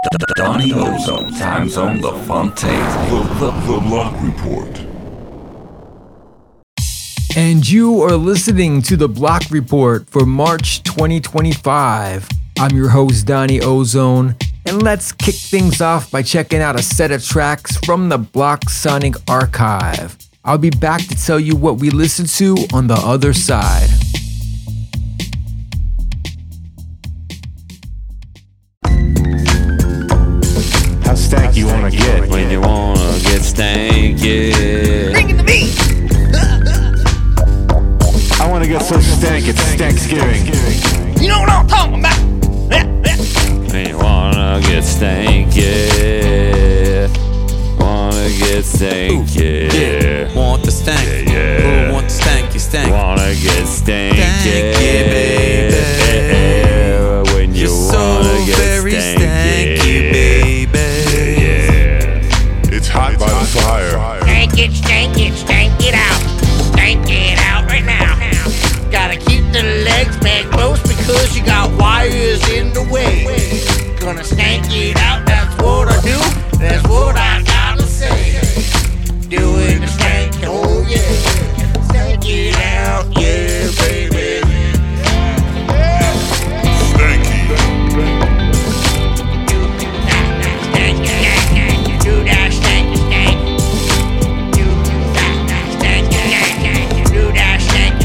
Donnie Ozone, Time Zone, The Fontaine, The Block Report. And you are listening to The Block Report for March 2025. I'm your host, Donnie Ozone, and let's kick things off by checking out a set of tracks from the Block Sonic Archive. I'll be back to tell you what we listened to on the other side. How stank you wanna get when you wanna get stanky? Bring it to me. I wanna get so stank it's Thanksgiving. You know what I'm talking about? When you wanna get stanky, wanna get stanky. Yeah, want the stank. Yeah. Who want the stanky stank? Wanna get stanky, Stanky, baby. When you You're so wanna get very stanky, baby. It's hot by the fire. Stank it, stank it, stank it out. Stank it out right now. Gotta keep the legs back close because you got wires in the way. Gonna stank it out, that's what I do. That's what I gotta say. Doing the stank, oh yeah. Stank it out, yeah, baby. Stanky. Do that stanky stank. Do that stanky stank. Do that stanky stank. Do that stanky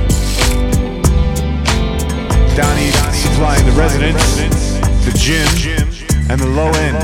stank. Donnie supplying the residents, the gym, and the low end.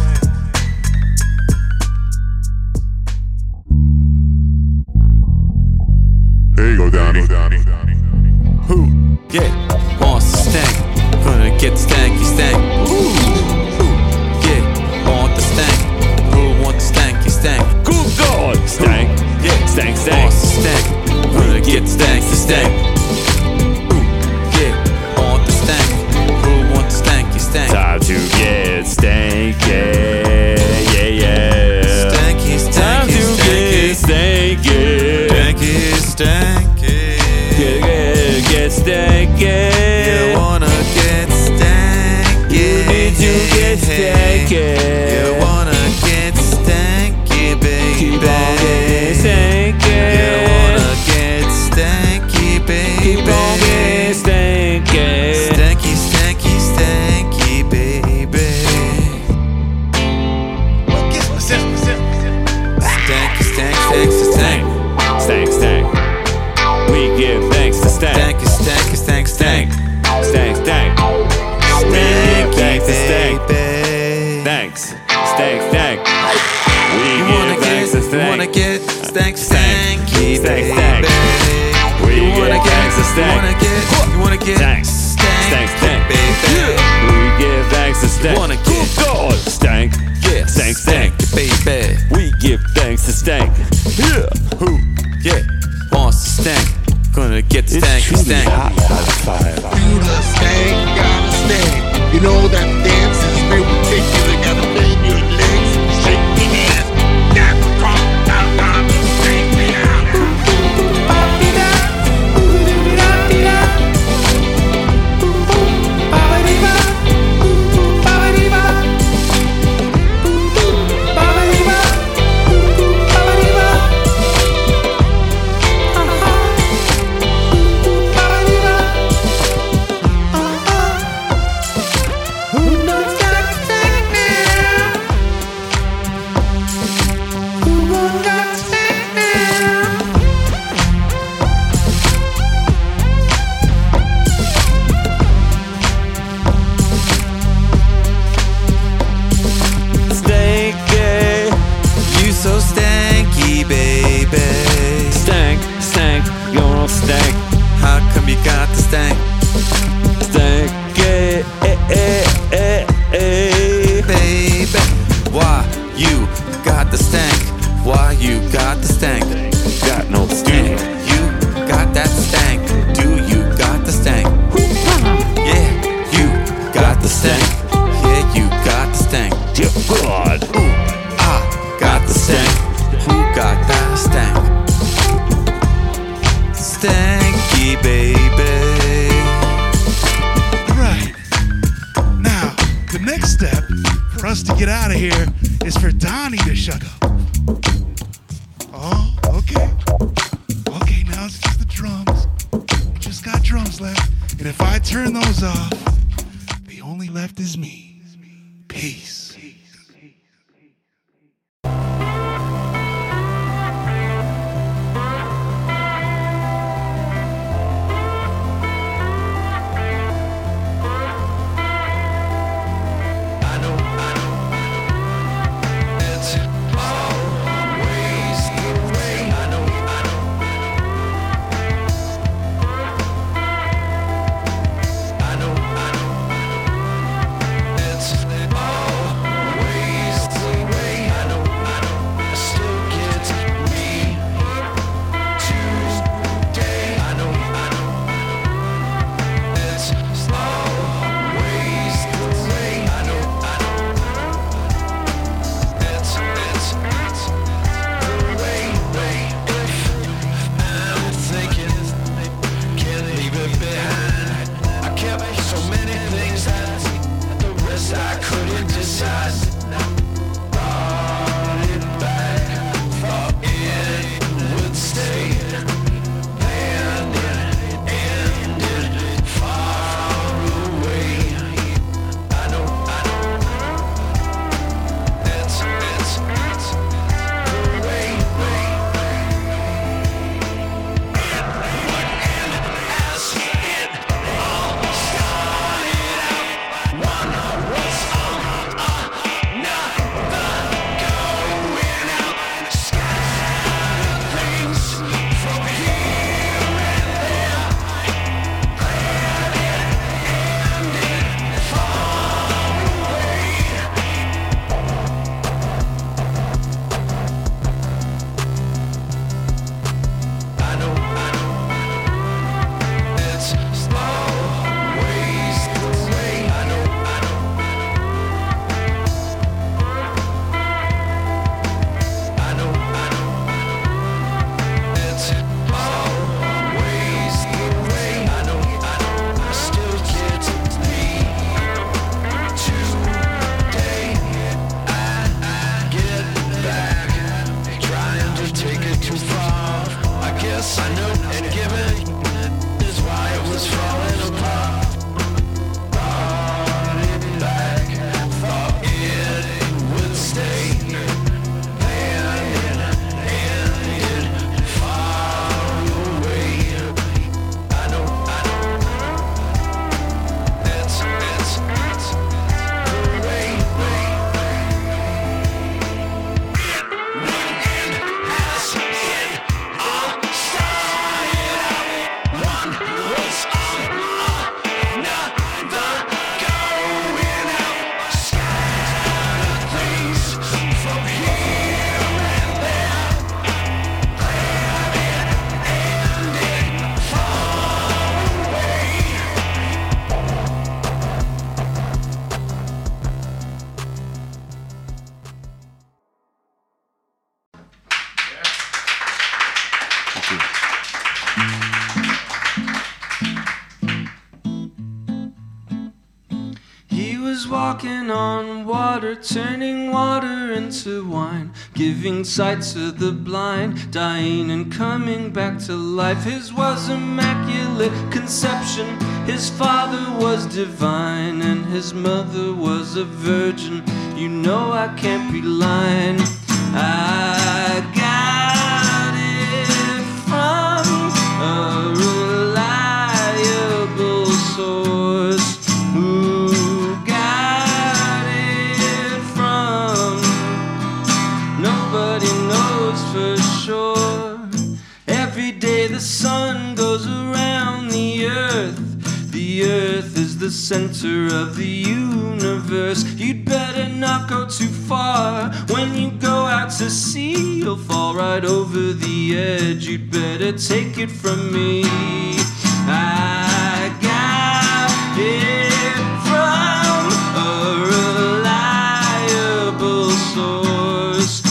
There you go, Donnie. Who? Yeah, wants the stank. Gonna get the stanky stank. Ooh. Who? Yeah, want the stank. Who want the stanky stank? Good God, stank. Yeah, Stank, stank. wants the stank. Gonna get the stanky stank. Ooh. Yeah, want the stank. Who want the stanky stank? Time to get stanky, yeah. Stanky, Time stanky, to get stanky. stanky, stanky. Get stanky. You wanna get stanky. You need to get stanky. You wanna get stanky, baby. Keep on getting stanky. You wanna get stanky, baby. Keep on getting stanky. Stanky, stanky, stanky, baby. Stanky, stank, stank, stank. Stank, stank. We give thanks to stank. Stanky, stanky, stank, stank. Stank, stank. We give thanks to stank. baby. Thanks. Stank, stank. We You give wanna thanks get, to stank. you wanna get stank, stanky, Stank, baby. stank. We You wanna give get, thanks to stank. you wanna get Stank. stank, Stank, stank. baby. We give thanks to stank. Wanna get- Good God. Stank. Yeah, Stank, stank. baby. We give thanks to stank. Yeah. Who? Yeah, wants to stank. Gonna get the stanky stank. by the fire. You the stank, gotta stank. You know that dance is real particular. Gotta bend your legs, shake your ass. Got the talk, got the stank me out. for us to get out of here is for Donnie to shut up. Oh, okay. Okay, now it's just the drums. We just got drums left. And if I turn those off, the only left is me. Peace. Walking on water, turning water into wine, giving sight to the blind, dying and coming back to life. His was immaculate conception, his father was divine, and his mother was a virgin. You know I can't be lying. I got it from a reliable source. For sure. Every day the sun goes around the earth. The earth is the center of the universe. You'd better not go too far. When you go out to sea, you'll fall right over the edge. You'd better take it from me. I got it from a reliable source.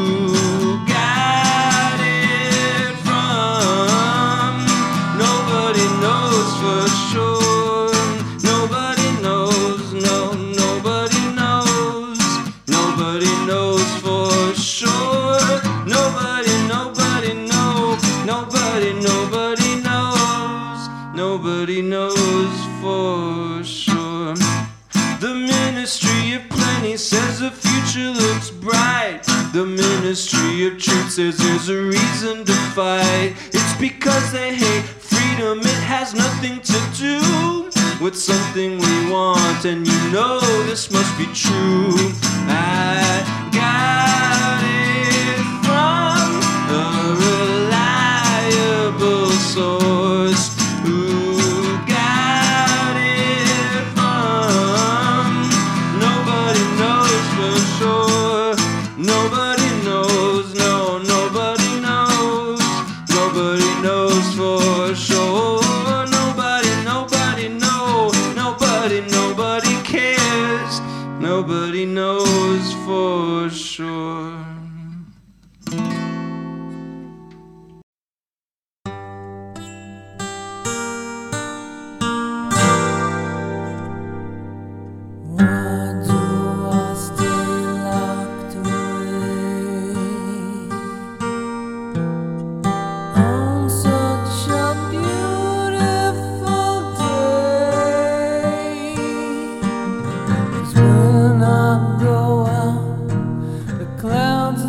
For sure, nobody knows, no, nobody knows. nobody knows for sure. Nobody knows. Nobody knows for sure. The Ministry of Plenty says the future looks bright. The Ministry of Truth says there's a reason to fight. It's because they hate freedom. It has nothing to do with something we want, and you know this must be true. I got it from a reliable source. Who got it from? Nobody knows for sure. Nobody knows, no, nobody knows. Nobody knows for sure. Nobody cares. Nobody knows for sure. Clouds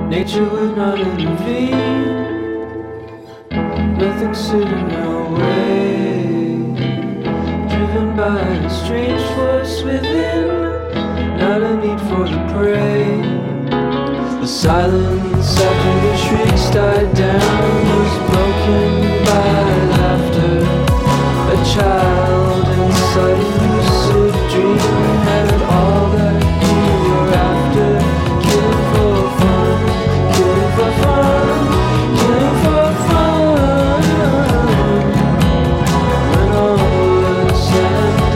nature would not intervene. Nothing stood in our way, driven by a strange force within, not a need for the prey. The silence after the shrieks died down was broken by laughter. A child inside a lucid dream had all that you were after. Killing for fun, killing for fun, killing for fun. When all was said and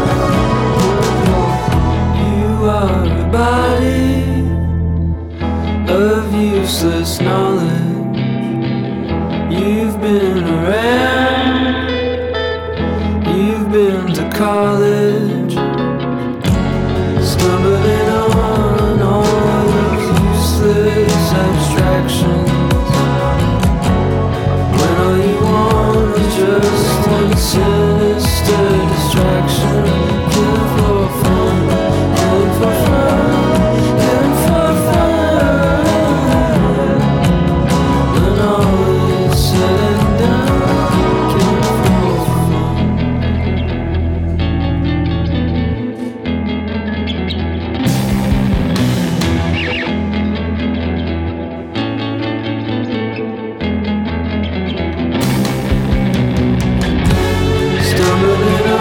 done, you are a body of useless knowledge. You've been around, you've been to college, stumbling on all those useless abstractions, when all you want is just one sinister distraction. Killing for fun, killing for fun, killing for fun. When all is said and done, killing for fun. Stumbling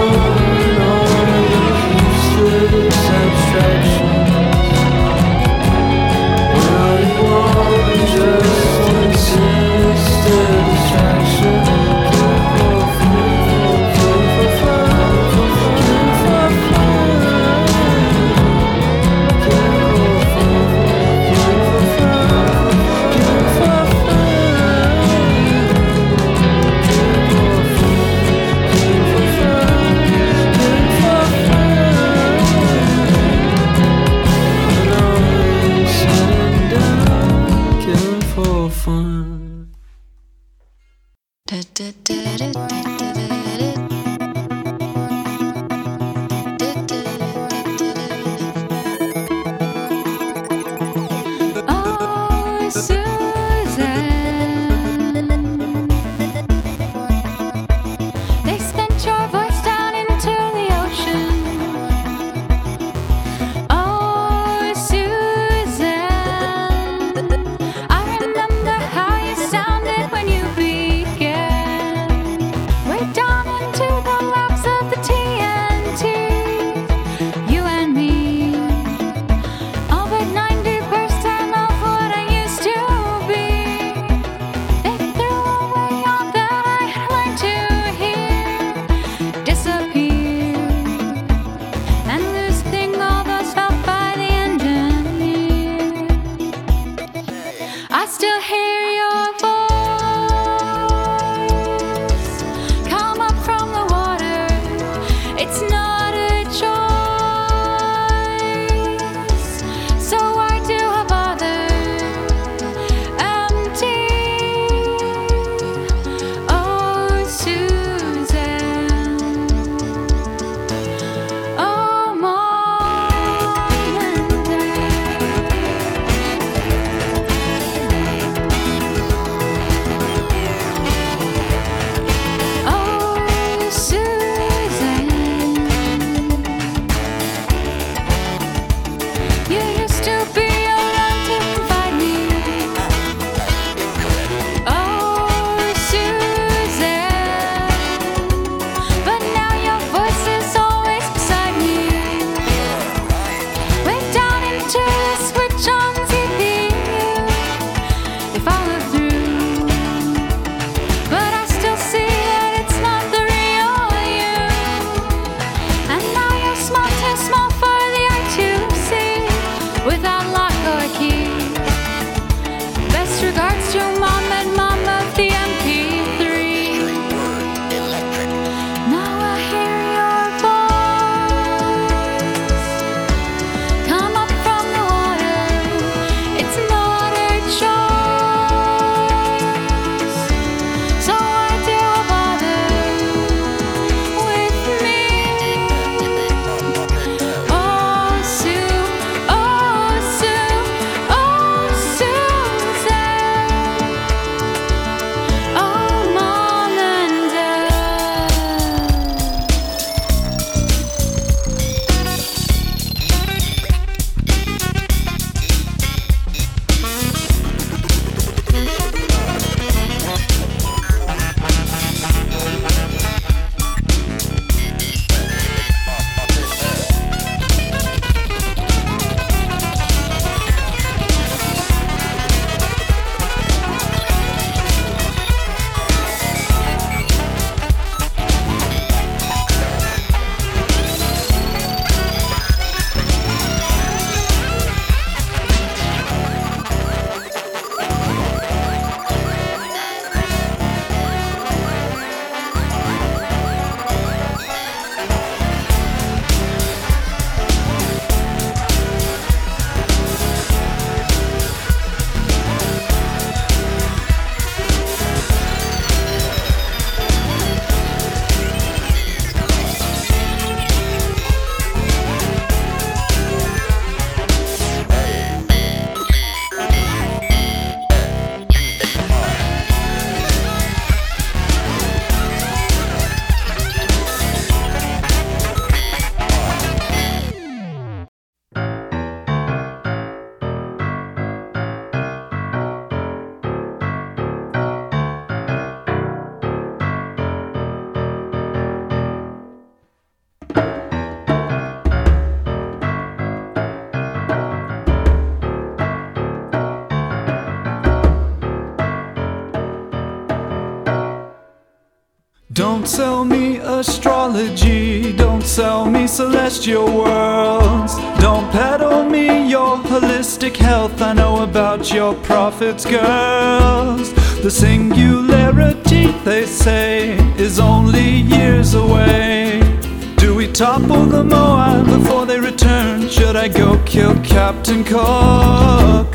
Don't sell me astrology, don't sell me celestial worlds. Don't peddle me your holistic health, I know about your prophets, girls. The singularity, they say, is only years away. Do we topple the Moab before they return? Should I go kill Captain Cook?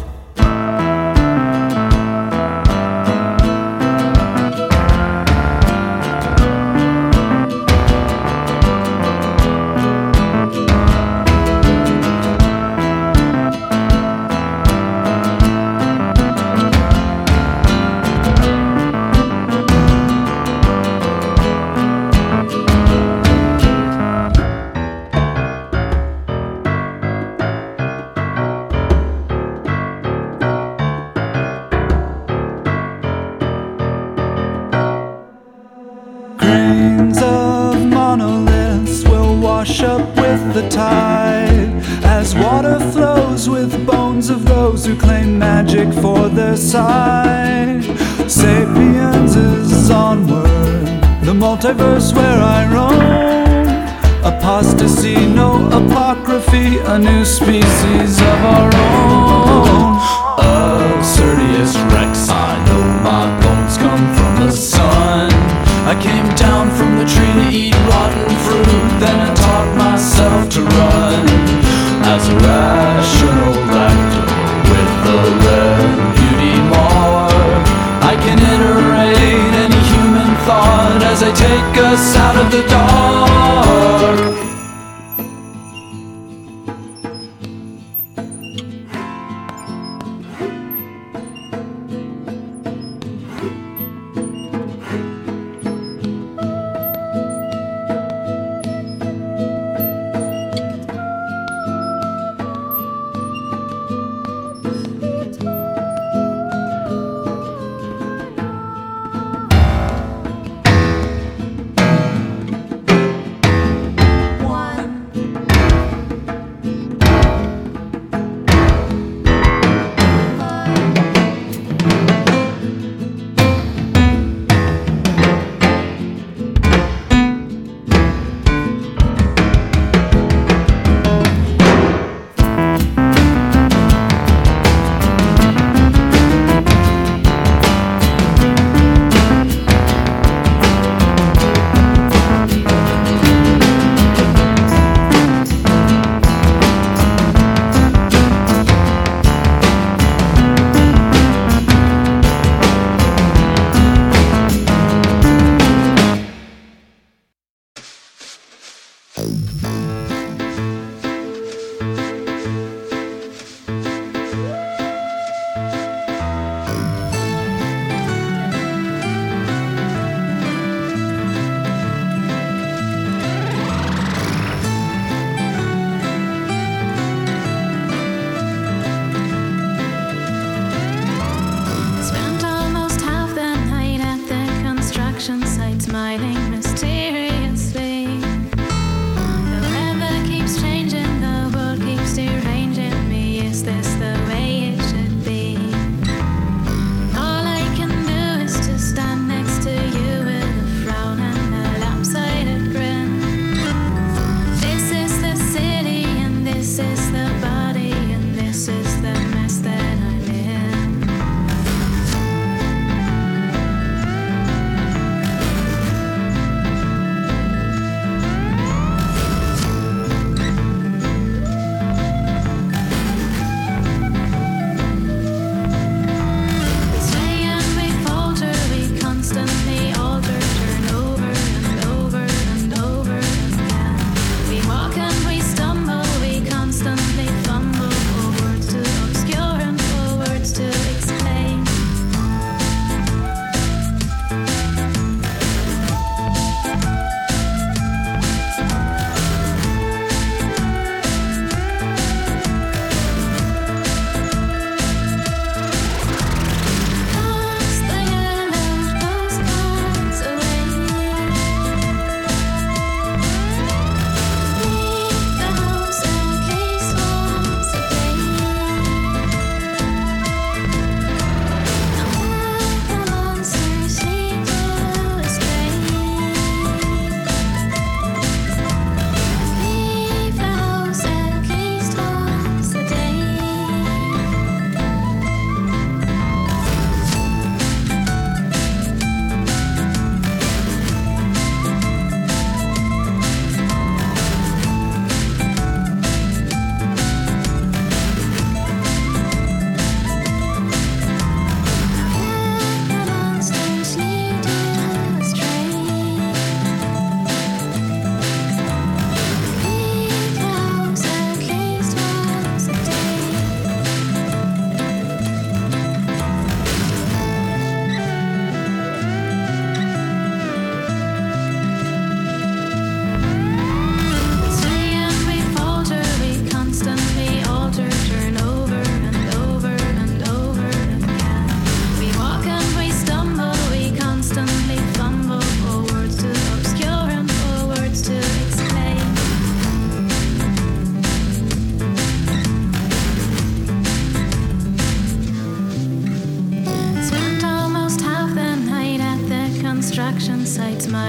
Grains of monoliths will wash up with the tide, as water flows with bones of those who claim magic for their side. Sapiens is onward, the multiverse where I roam. Apostasy, no apocryphy, a new species of our own. Absurdius Rex, I know my bones come from the sun. I came down from the tree to eat rotten fruit, then I taught myself to run as a rational actor with the red beauty mark. I can iterate any human thought as I take us out of the dark.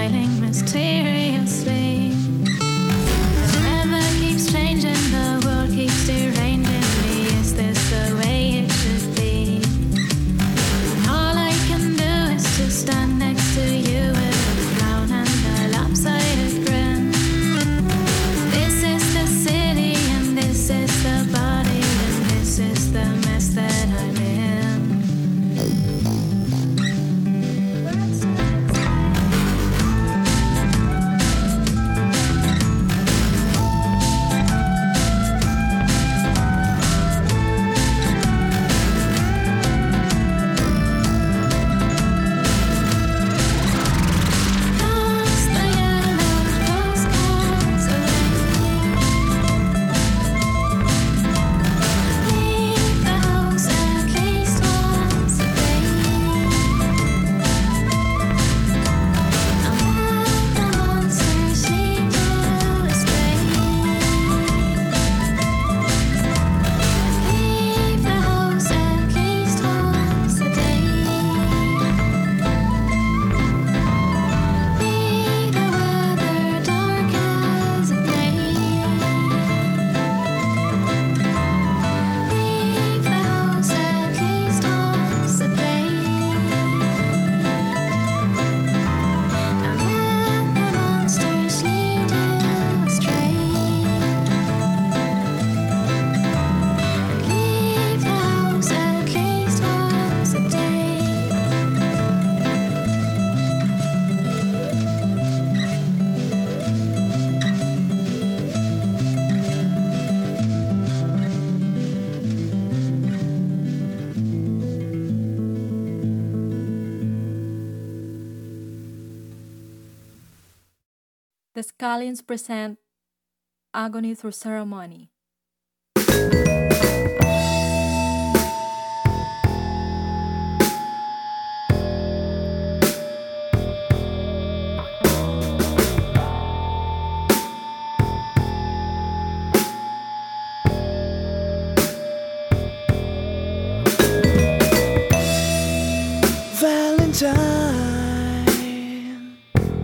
smiling mysteriously. The weather keeps changing, the world keeps deranging me. Is this the way it should be? And all I can do is to stand next to you with a frown and a lopsided grin. This is the city and this is the body and this is the mess that I'm in. The Scallions present Agony Through Ceremony. Valentine,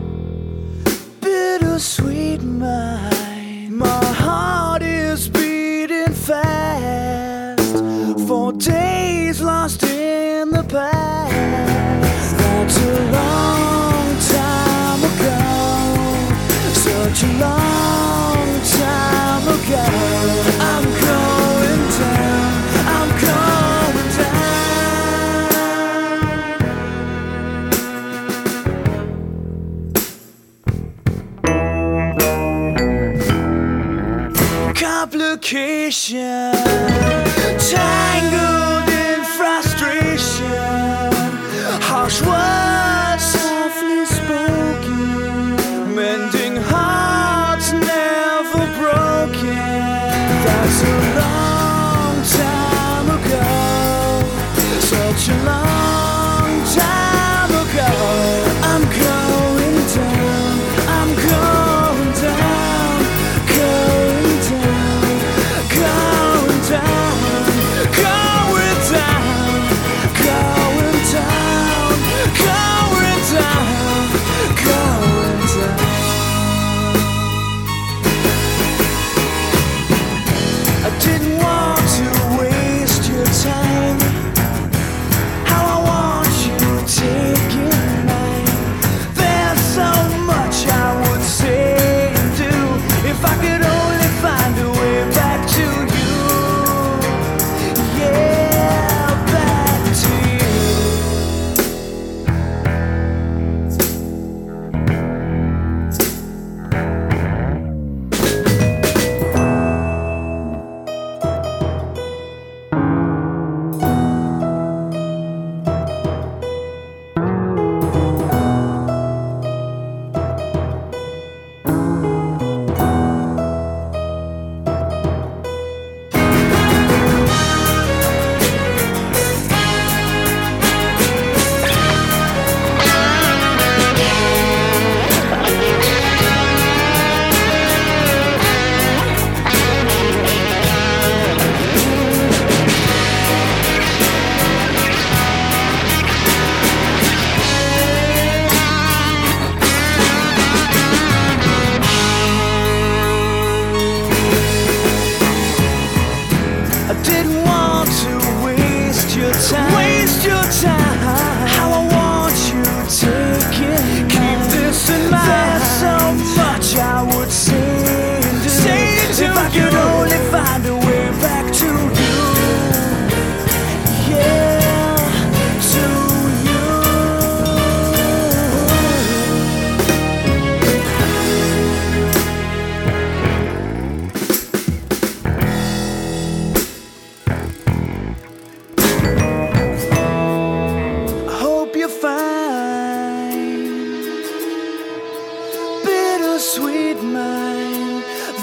bittersweet mind. My heart is beating fast. 4 days lost in the past. That's a long time ago. Such a long time ago. I'm going down. I'm going down. Complication, tangled in frustration, harsh words softly spoken, mending hearts never broken. That's a long time ago, such a long time ago. I'm going down, I'm going down, going down, going down, going down, going down, going down, going down. I didn't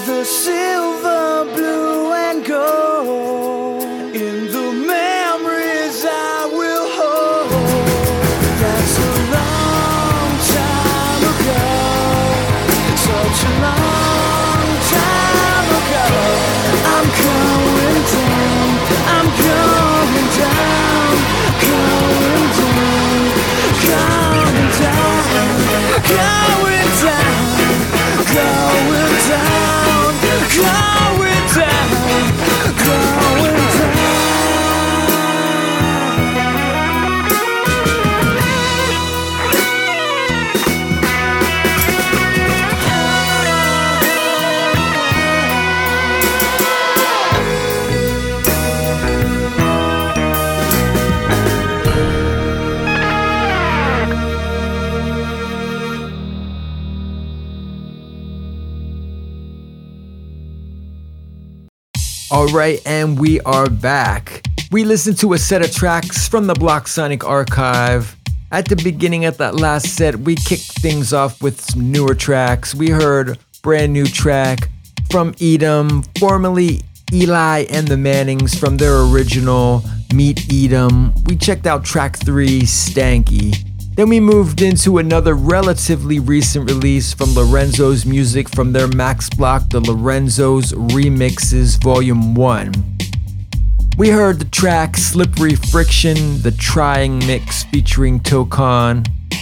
the silver, blue, and gold in the memories I will hold. That's a long time ago, such a long time ago. I'm going down, I'm going down, going down, going down, going down, going down, going down, going down. Alright, and we are back. We listened to a set of tracks from the Block Sonic archive. At the beginning of that last set, we kicked things off with some newer tracks. We heard a brand new track from Edom, formerly Eli and the Mannings, from their original Meet Edom. We checked out track 3, Stanky. Then we moved into another relatively recent release from Lorenzo's Music from their Max Block, the Lorenzo's Remixes Volume 1. We heard the track Slippery Friction, the Trying Mix featuring Tokan.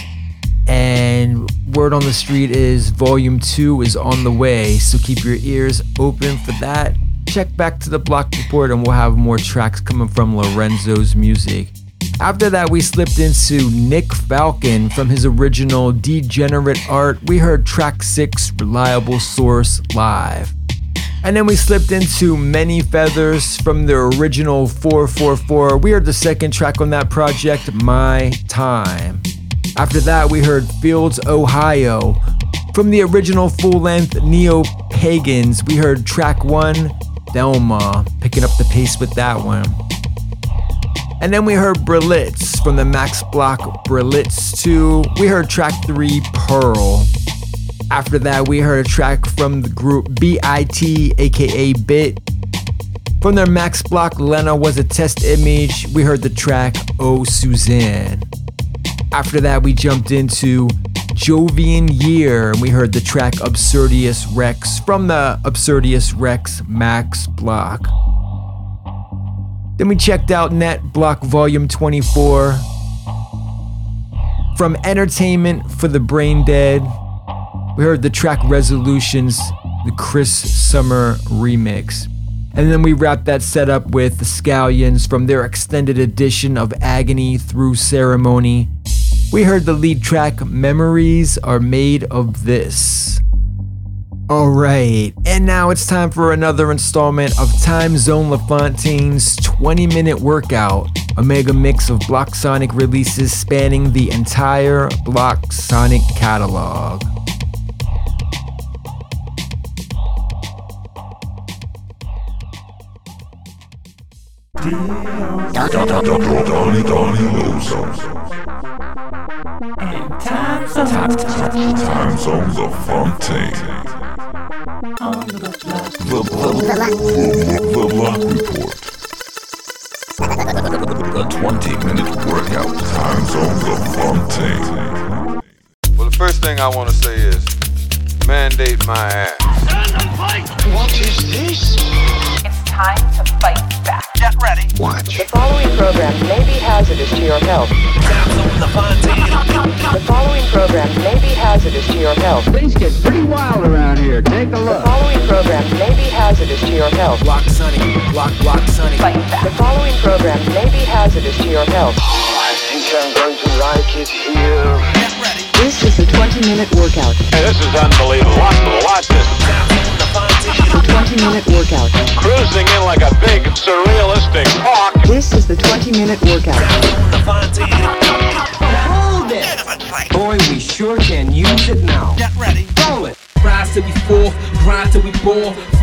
And word on the street is Volume 2 is on the way, so keep your ears open for that. Check back to the Block Report and we'll have more tracks coming from Lorenzo's Music. After that, we slipped into Nick Falcon from his original Degenerate Art. We heard track 6, Reliable Source, live. And then we slipped into Many Feathers from their original 444. We heard the second track on that project, My Time. After that, we heard Fields, Ohio. From the original full-length Neo-Pagans, we heard track 1, Delma, picking up the pace with that one. And then we heard Berlitz from the Max Block Berlitz 2. We heard track 3, Pearl. After that, we heard a track from the group BIT, aka Bit. From their Max Block Lena Was a Test Image, we heard the track Oh Suzanne. After that, we jumped into Jovian Year, and we heard the track Absurdius Rex from the Absurdius Rex Max Block. Then we checked out Net Block Volume 24. From Entertainment for the Brain Dead, we heard the track Resolutions, the Chris Summer remix. And then we wrapped that set up with the Scallions from their extended edition of Agony Through Ceremony. We heard the lead track Memories Are Made of This. Alright, and now it's time for another installment of Time Zone LaFontaine's 20-minute workout, a mega mix of Block Sonic releases spanning the entire Block Sonic catalog. Time Zone LaFontaine. The Block Report. The 20-minute workout. Time Zone LaFontaine. Well, the first thing I want to say is, mandate my ass. What is this? It's time to fight back. Get ready. Watch. The following program may be hazardous to your health. The following program may be hazardous to your health. Things get pretty wild around here. Take a look. The following program may be hazardous to your health. Block Sonic, Block Sonic. Fight back. The following program may be hazardous to your health. Oh, I think I'm going to like it here. Get ready. This is the 20-minute workout. Hey, this is unbelievable. Watch this. The 20-minute workout. Cruising in like a big surrealistic hawk. This is the 20-minute workout. Hold it! Boy, we sure can use it now. Get ready. Roll it. Rise till we fall, grind till we ball.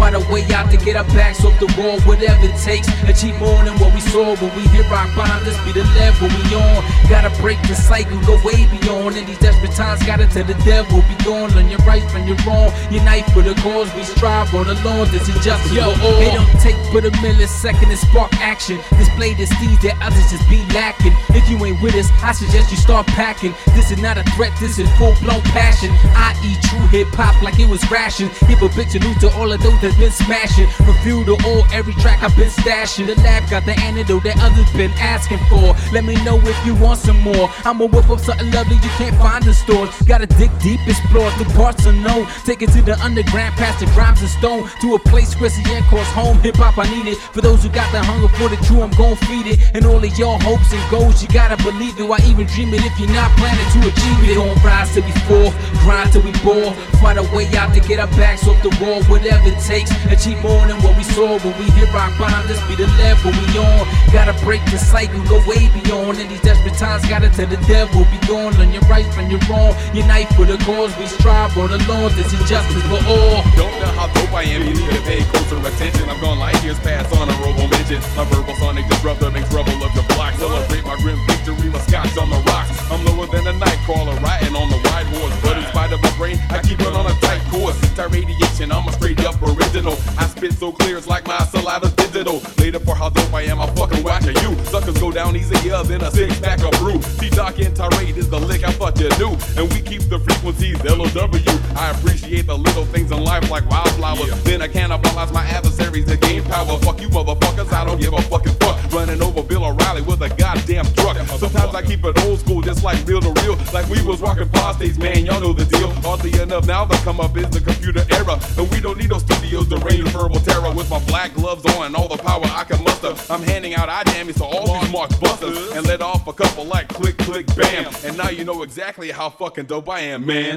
Find a way out to get our backs off the wall, whatever it takes. Achieve more than what we saw when we hit rock bottom. This be the level we on. Gotta break the cycle, go way beyond. In these desperate times, gotta tell the devil, be gone. Learn your right from your wrong. Unite for the cause, we strive on the lawn. This is justice for all. It don't take but a millisecond to spark action. Display the steeds that others just be lacking. If you ain't with us, I suggest you start packing. This is not a threat, this is full-blown passion. I eat true hip-hop like it was ration. Give a big salute to all of those that's been smashing. Review to all, every track I've been stashing. The lab got the antidote that others been asking for. Let me know if you want some more. I'ma whip up something lovely you can't find in stores. Gotta dig deep, explore the parts unknown. Take it to the underground, past the rhymes and stone. To a place where CN calls home. Hip-hop, I need it. For those who got the hunger for the true, I'm gon' feed it. And all of your hopes and goals, you gotta believe it. Why even dream it if you're not planning to achieve it? We gon' rise till we fall, grind till we ball. Find a way out to get our backs off the wall, whatever it takes. Achieve more than what we saw when we hit rock bottom. This be the level we on. Gotta break the cycle, go way beyond. In these desperate times, gotta tell the devil, be gone. Learn your right from your wrong. Unite for the cause, we strive on the lawn. This is justice for all. Don't know how dope I am, you need to pay closer attention. I'm gone light years past on a robo mention. My verbal sonic disruptor makes rubble of the block. Celebrate my grim victory, my scotch on the rocks. I'm lower than a night crawler, riding on the wide horse. But in spite of my brain, I keep it on a tight course. Tight radiation, I'm a straight up original. I spit so clear, it's like my saliva's digital. Later for how dope I am, I'm fucking whacking you. Suckers go down easier than a 6-pack of brew. T-Doc and tirade is the lick I thought you knew. And we keep the frequencies LOW. I appreciate the little things in life like wildflowers. Then I cannibalize my adversaries to gain power. Fuck you motherfuckers, I don't give a fucking fuck. Running over Bill O'Reilly with a goddamn truck. Sometimes I keep it old school, just like real to real. Like we was walking prostate, man, y'all know the deal. Oddly enough, now the come up is the computer era. And we don't need no studios to rain verbal terror. With my black gloves on, all the power I can muster. I'm handing out eye damage to all these marks busters. And let off a couple like click, click, bam. And now you know exactly how fucking dope I am, man.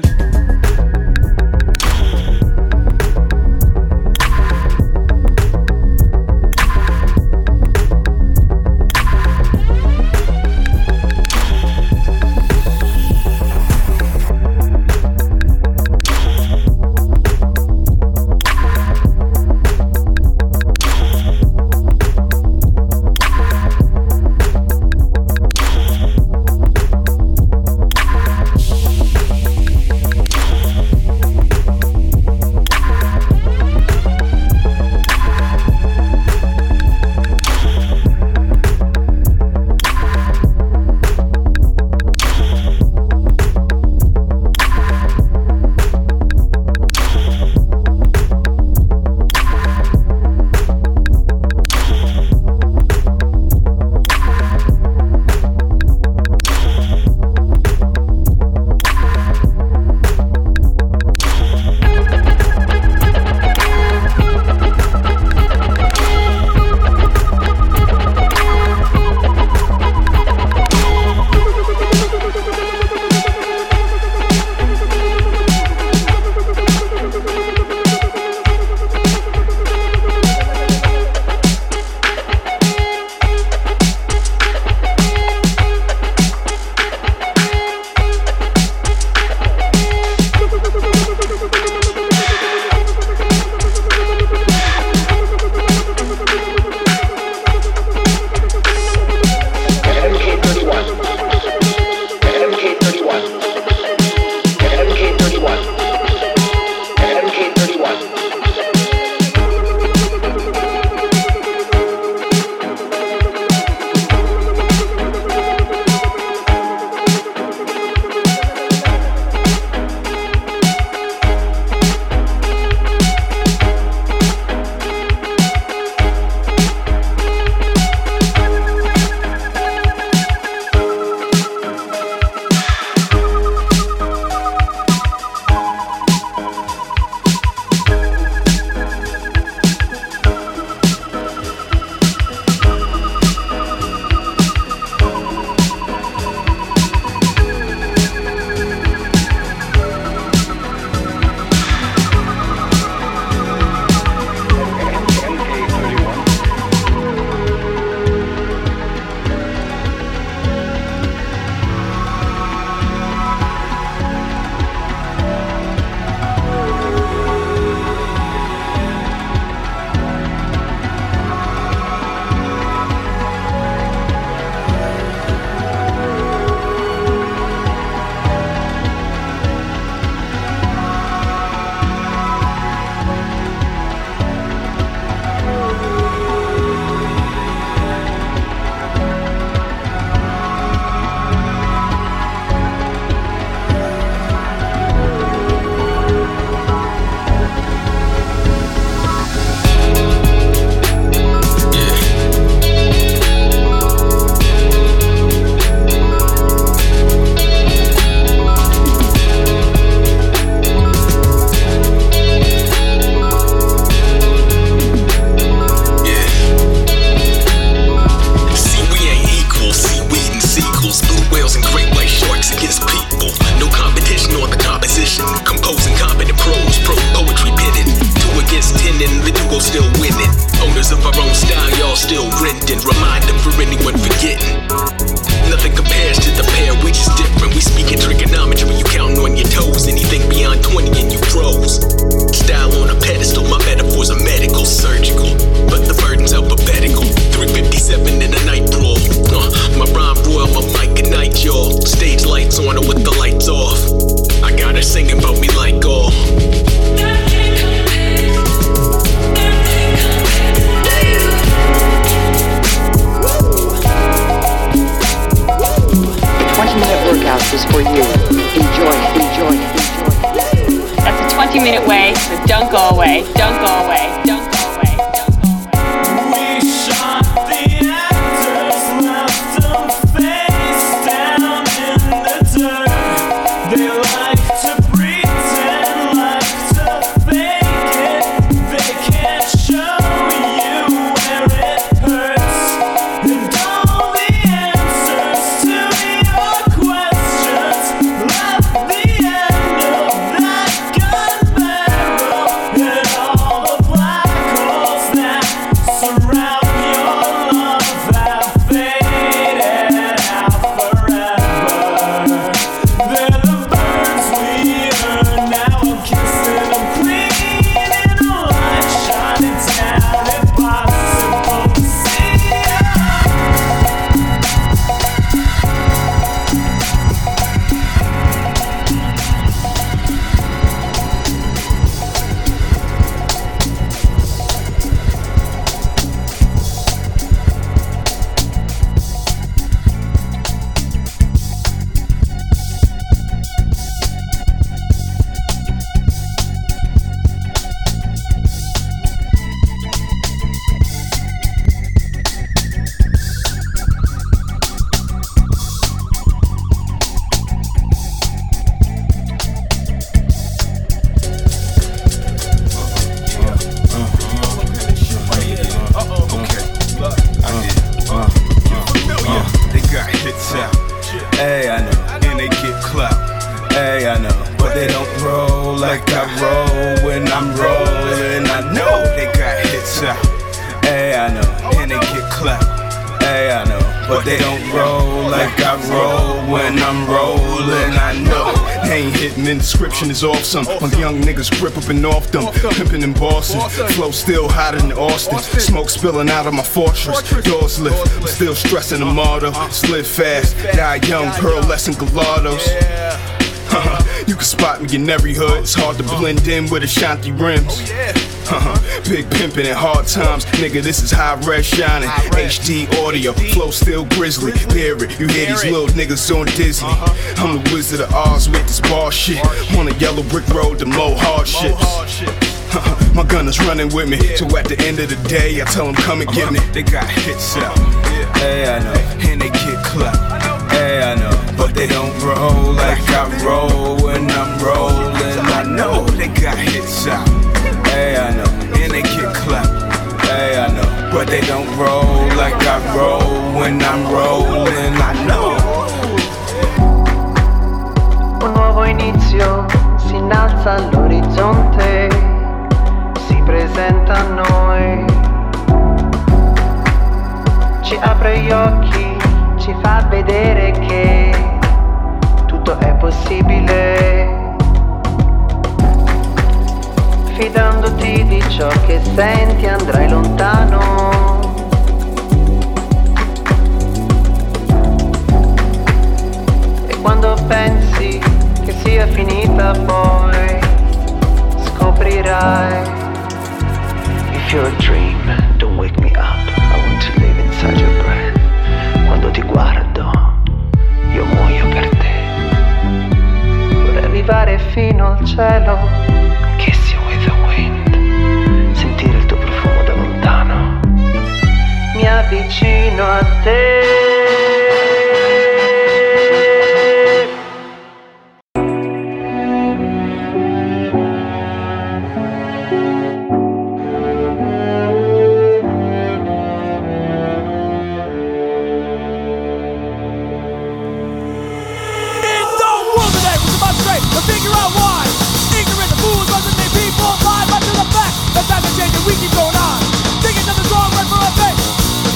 still rending. Reminder for anyone forgetting. Nothing compares to the pair, we just different. We speaking trigonometry, you counting on your toes. Anything beyond 20 and you froze. Style on a pedestal, my metaphors are medical, surgical, but the burden's alphabetical. 357 in a night brawl. My rhyme royal, my mic ignite y'all. Stage lights on or with the lights off. I got her singing about me like all. 20-minute workout is for you. Enjoy it, enjoy it, enjoy it. That's a 20-minute way, so don't go away, don't go away, don't go away, don't go away. We shot the actors, left them face down in the dirt. They like to pretend, like to fake it. They can't show you where it hurts. And all the answers to your questions left the end of that gun barrel. And all the black holes that surround your love have faded out forever. They're the birds we earn. Now I'm kissing them clean in a light shining down. Impossible to see. They got hits out. Hey, I know, and they get clout. Hey, I know, but they don't roll like I roll when I'm rolling. I know they got hits out. Hey, I know, and they get clout. Hey, I know, but they don't roll like I roll when I'm rolling. I know they ain't hitting, the description is awesome. My young niggas grip up and off them, pimping in Boston. Flow still hotter than Austin. Smoke spilling out of my fortress. Doors lift, I'm still stressing the motto. Slid fast, die young, pearlescent gelatos. You can spot me in every hood. It's hard to blend in with Ashanti rims. Big pimpin' in hard times, nigga, this is high res shining. HD audio, flow still grizzly. Hear it, you hear these little niggas on Disney. I'm the Wizard of Oz with this bar shit. On a yellow brick road to more hardships. My gun is running with me, so at the end of the day, I tell them come and get me. They got hits out, hey I know, and they get clapped. Hey I know, but they don't roll like I roll when I'm rolling. I know they got hits out. Hey, I know, and they get clapped. Hey, I know, but they don't roll like I roll when I'm rolling. I know. Un nuovo inizio si innalza all'orizzonte, si presenta a noi, ci apre gli occhi, ci fa vedere che tutto è possibile. Fidandoti di ciò che senti andrai lontano. E quando pensi che sia finita poi scoprirai. If you're a dream, don't wake me up. I want to live inside your breath. Quando ti guardo, io muoio per te. Vorrei arrivare fino al cielo. Kiss you with the wind, sentire il tuo profumo da lontano, mi avvicino a te. We keep going on. Thinking nothing's wrong right from our face.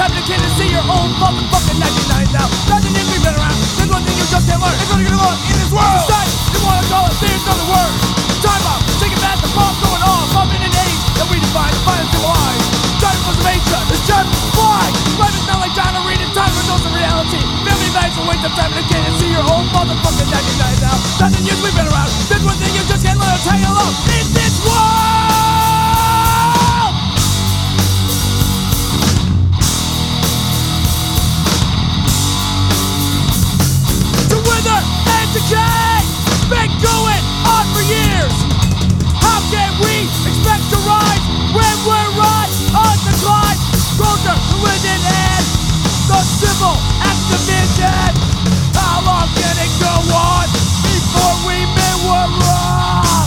time to kid and see your own motherfucking 99 now. Nothing if we've been around. There's one thing you just can't learn. It's gonna get along in this world. Society, you wanna call it, there's another word. Time out, taking back the bomb going off. Up in an age that we define the violence civilized. Time for preservation, it's time to fly. Life is not like John Reed, it's time for dose of reality. Family bags will waste up time to kid and see your own motherfucking 99 now. Nothing years we've been around. There's one thing you just can't learn. Tag along in this world. Decay, been going on for years. How can we expect to rise when we're right on the climb? Closer to religion and the civil activism. How long can it go on before we admit we're wrong?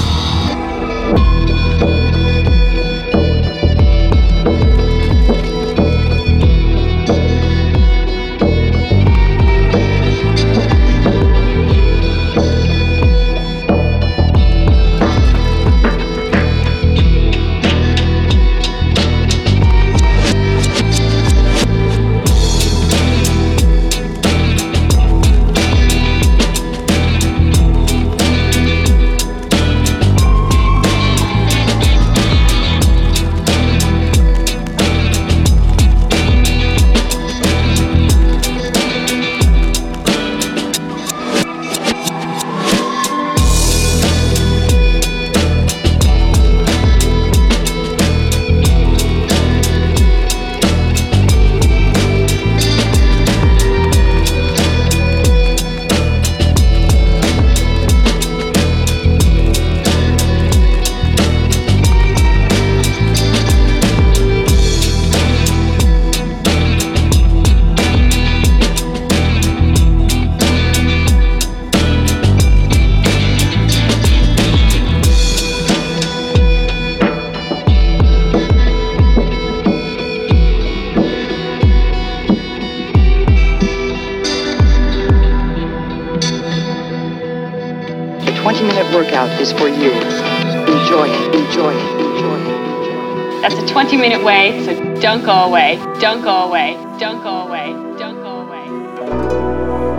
20-minute workout is for you. Enjoy it, enjoy it, enjoy it. That's a 20-minute way, so don't go away, don't go away, don't go away, don't go away.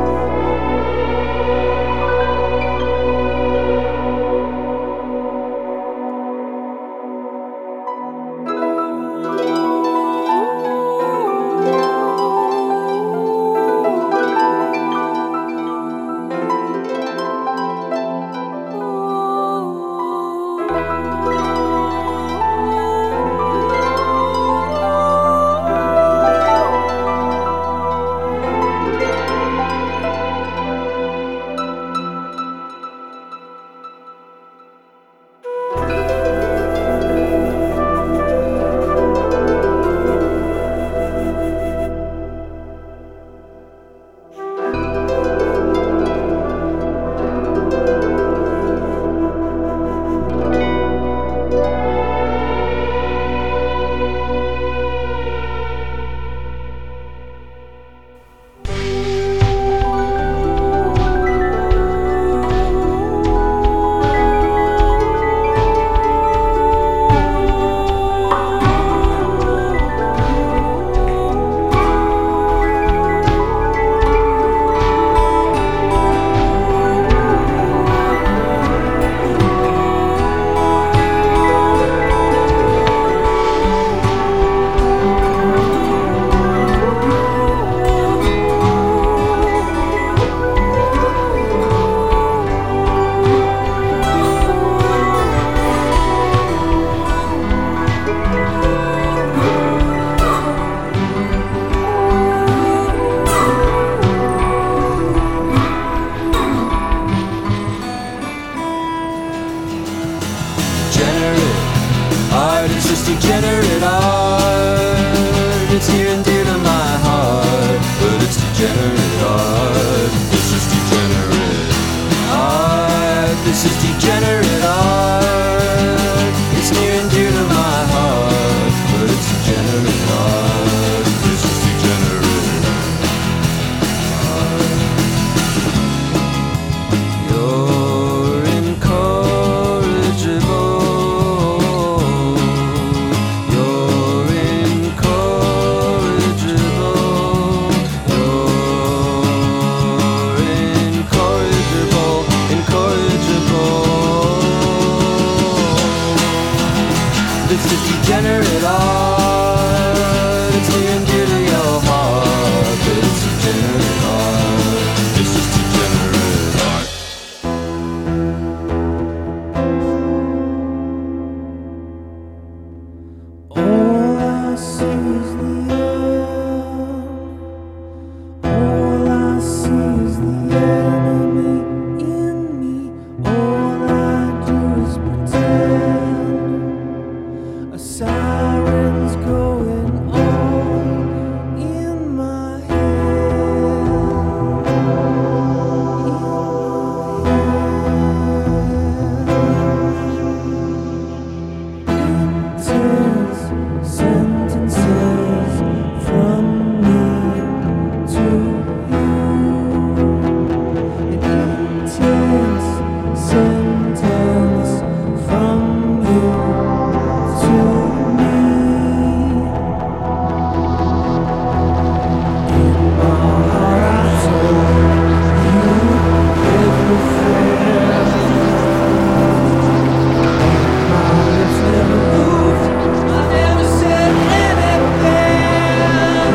Degenerate art, it's near and dear to my heart, but it's degenerate art, it's just degenerate art, this is degenerate art, it's near and dear to my heart, but it's degenerate art, it's just degenerate art. You're incorrigible. It's a degenerate art. It's near and dear to your heart. But it's degenerate art. It's just degenerate art. All I see is the end. All I see is the enemy in me. All I do is pretend. A siren's going on in my Intense sentences from me to you. An intense sentence from you to me. In my heart I told you everything. My lips never moved. I never said anything.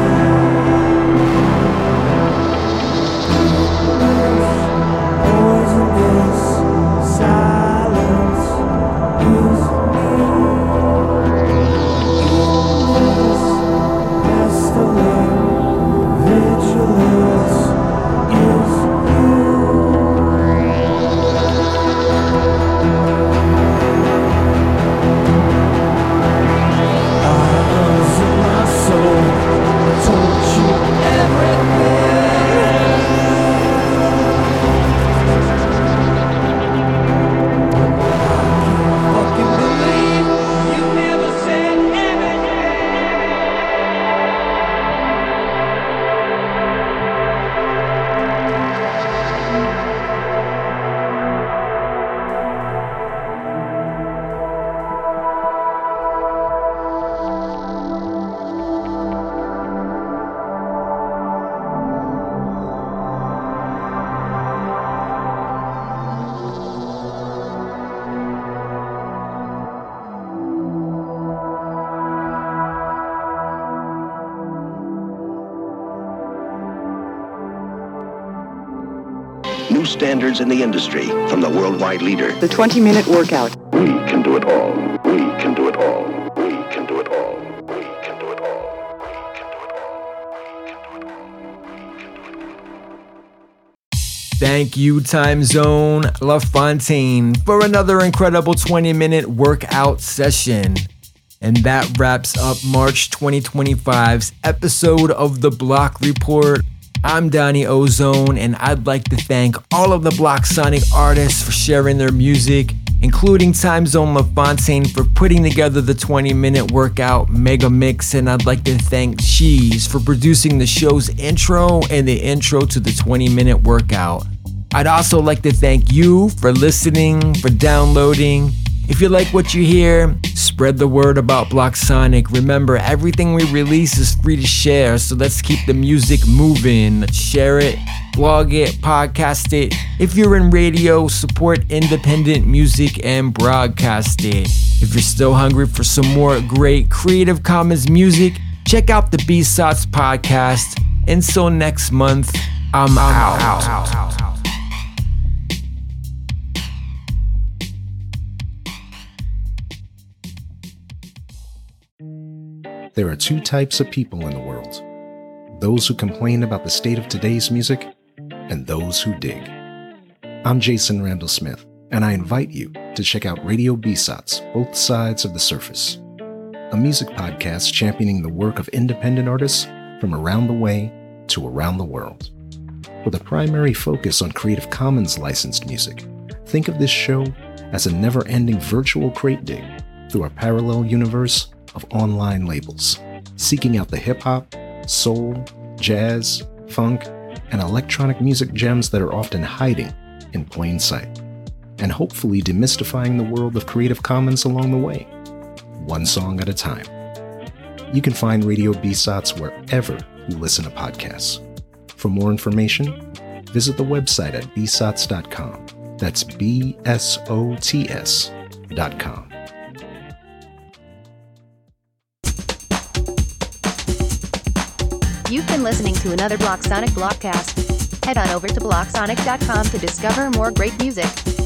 Poisonous silence is me. Illness, pestilent vigilance is you. Eyes in my soul, I told you everything. Fucking believe you never said New standards in the industry from the worldwide leader. The 20-minute workout. We can do it all. We can do it all. We can do it all. We can do it all. Thank you, Time Zone LaFontaine, for another incredible 20-minute workout session. And that wraps up March 2025's episode of The Block Report. I'm Donnie Ozone, and I'd like to thank all of the Block Sonic artists for sharing their music, including Time Zone LaFontaine for putting together the 20-minute workout mega mix, and I'd like to thank Cheese for producing the show's intro and the intro to the 20-minute workout. I'd also like to thank you for listening, for downloading. If you like what you hear, spread the word about Block Sonic. Remember, everything we release is free to share, so let's keep the music moving. Let's share it, blog it, podcast it. If you're in radio, support independent music and broadcast it. If you're still hungry for some more great Creative Commons music, check out the B-Sots podcast. Until next month, I'm out. There are two types of people in the world: those who complain about the state of today's music, and those who dig. I'm Jason Randall Smith, and I invite you to check out Radio B-Sots, Both Sides of the Surface, a music podcast championing the work of independent artists from around the way to around the world. With a primary focus on Creative Commons licensed music, think of this show as a never-ending virtual crate dig through a parallel universe of online labels, seeking out the hip-hop, soul, jazz, funk, and electronic music gems that are often hiding in plain sight, and hopefully demystifying the world of Creative Commons along the way, one song at a time. You can find Radio B-Sots wherever you listen to podcasts. For more information, visit the website at bsots.com. That's BSOTS.com. You've been listening to another Blocksonic Blockcast. Head on over to blocksonic.com to discover more great music.